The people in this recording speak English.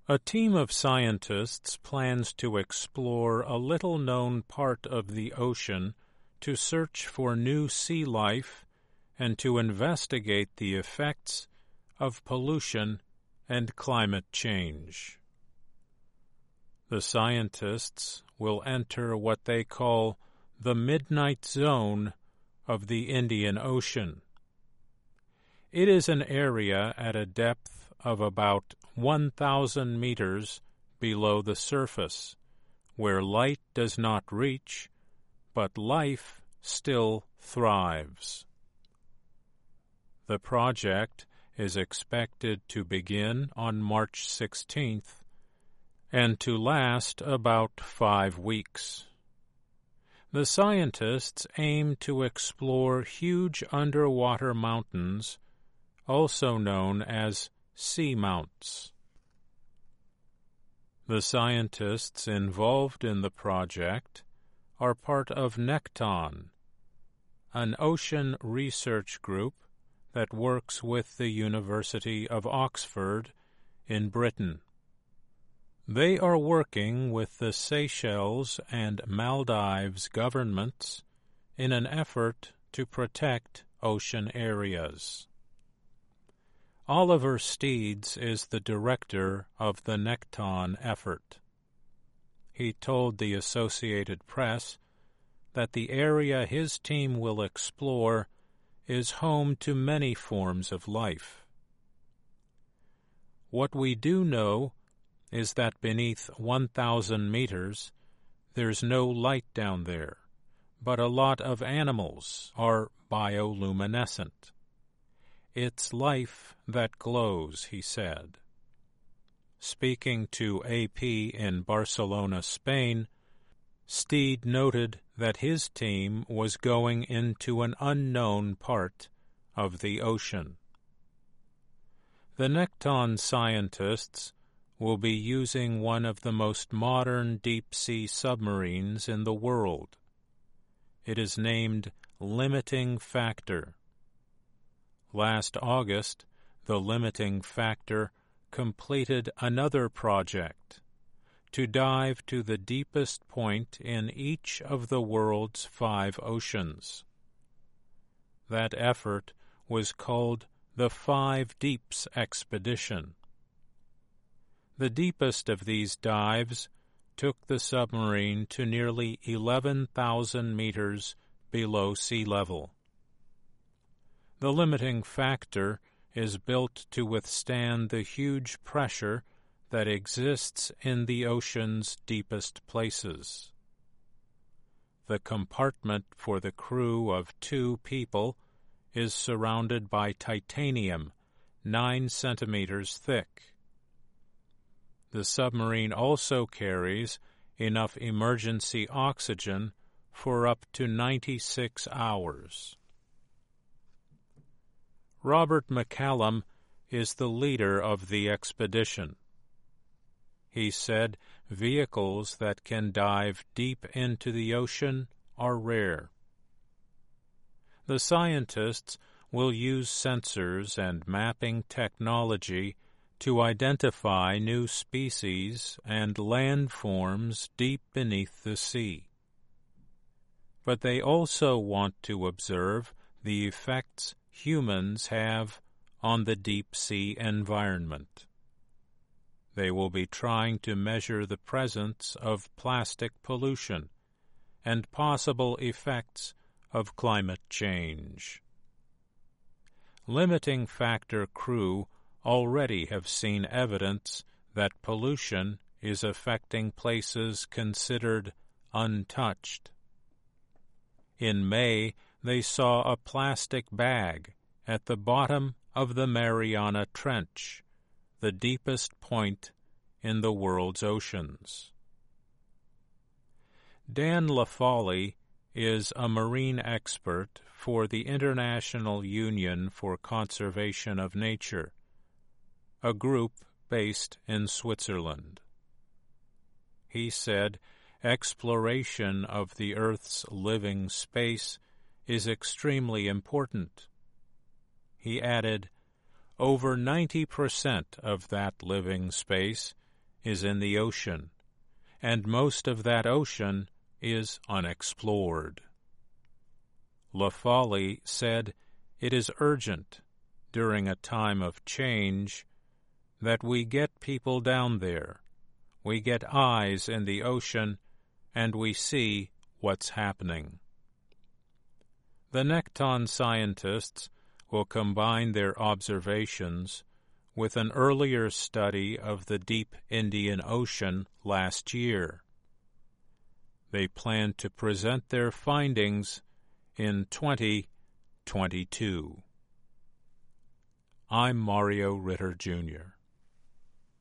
A team of scientists plans to explore a little-known part of the ocean to search for new sea life and to investigate the effects of pollution and climate change. The scientists will enter what they call the Midnight Zone of the Indian Ocean. It is an area at a depth of about 1,000 meters below the surface, where light does not reach, but life still thrives. The project is expected to begin on March 16th and to last about 5 weeks. The scientists aim to explore huge underwater mountains, also known as seamounts. The scientists involved in the project are part of Nekton, an ocean research group that works with the University of Oxford in Britain. They are working with the Seychelles and Maldives governments in an effort to protect ocean areas. Oliver Steeds is the director of the Nekton effort. He told the Associated Press that the area his team will explore is home to many forms of life. What we do know is that beneath 1,000 meters there's no light down there, but a lot of animals are bioluminescent. It's life that glows, he said. Speaking to AP in Barcelona, Spain, Steed noted that his team was going into an unknown part of the ocean. The Nekton scientists will be using one of the most modern deep-sea submarines in the world. It is named Limiting Factor. Last August, the Limiting Factor completed another project to dive to the deepest point in each of the world's 5 oceans. That effort was called the 5 Deeps Expedition. The deepest of these dives took the submarine to nearly 11,000 meters below sea level. The Limiting Factor is built to withstand the huge pressure that exists in the ocean's deepest places. The compartment for the crew of 2 people is surrounded by titanium 9 centimeters thick. The submarine also carries enough emergency oxygen for up to 96 hours. Robert McCallum is the leader of the expedition. He said vehicles that can dive deep into the ocean are rare. The scientists will use sensors and mapping technology to identify new species and landforms deep beneath the sea. But they also want to observe the effects humans have on the deep-sea environment. They will be trying to measure the presence of plastic pollution and possible effects of climate change. Limiting Factor crew already have seen evidence that pollution is affecting places considered untouched. In May, they saw a plastic bag at the bottom of the Mariana Trench, the deepest point in the world's oceans. Dan LaFalle is a marine expert for the International Union for Conservation of Nature, a group based in Switzerland. He said exploration of the Earth's living space is extremely important. He added, over 90% of that living space is in the ocean, and most of that ocean is unexplored. La Folle said it is urgent, during a time of change, that we get people down there, we get eyes in the ocean, and we see what's happening. The Nekton scientists will combine their observations with an earlier study of the deep Indian Ocean last year. They plan to present their findings in 2022. I'm Mario Ritter, Jr.